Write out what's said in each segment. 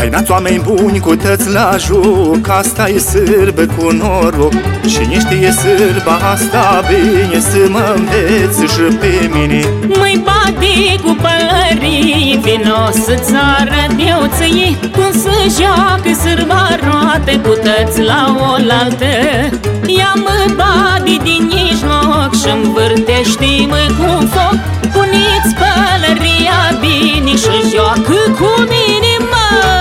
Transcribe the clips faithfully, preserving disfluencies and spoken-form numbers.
Hainați oameni buni cu tăți la joc, asta e sârbă cu noroc. Și nu știe sârba asta bine, să mă înveți și pe mine. Măi bate cu pălării, vino să-ți arăt eu ție cum să joacă sârba roate cu tăți la oaltă. Ia-mă bade din mijloc și-mi vârtește-mă cu foc. Pune-ți pălăria bine și joacă cu mine, mă!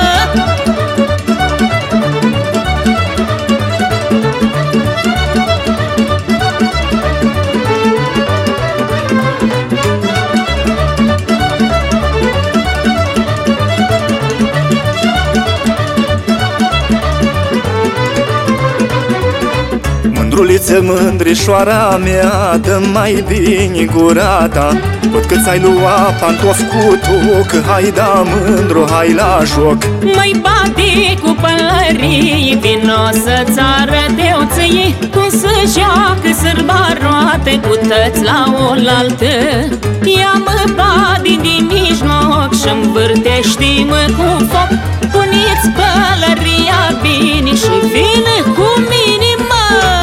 Mândruliță, mândrișoara mea, dă mai bine gura ta. Văd că ți-ai luat pantofi cu toc, hai da mândru, hai la joc. Măi bate cu pălării, vino să-ți arăt eu ție cum să joacă sârba roate cu tăți la oaltă. Ia-mă bade din mijloc și-mi vârtește-mă cu foc. Pune-ți pălăria bine și vină cu mine, mă!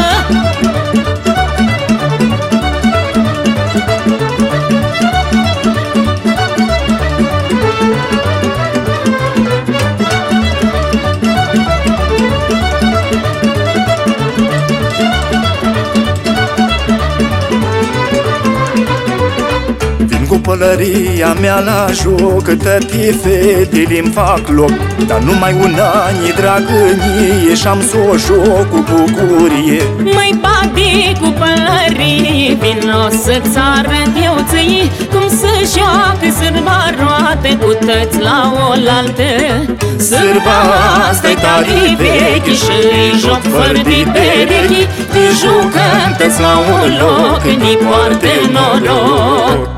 Cu pălăria mea la joc, tătii fetele-mi fac loc. Dar numai un an e dragănie și-am să o joc cu bucurie. Măi bate cu pălărie, vino să-ți arăt eu ție cum să joacă sârba roate cu tăți la oaltă. Sârba asta-i tare veche și-i joc fără de perechi. Te jucăm tăți la un loc, ni poartă noroc.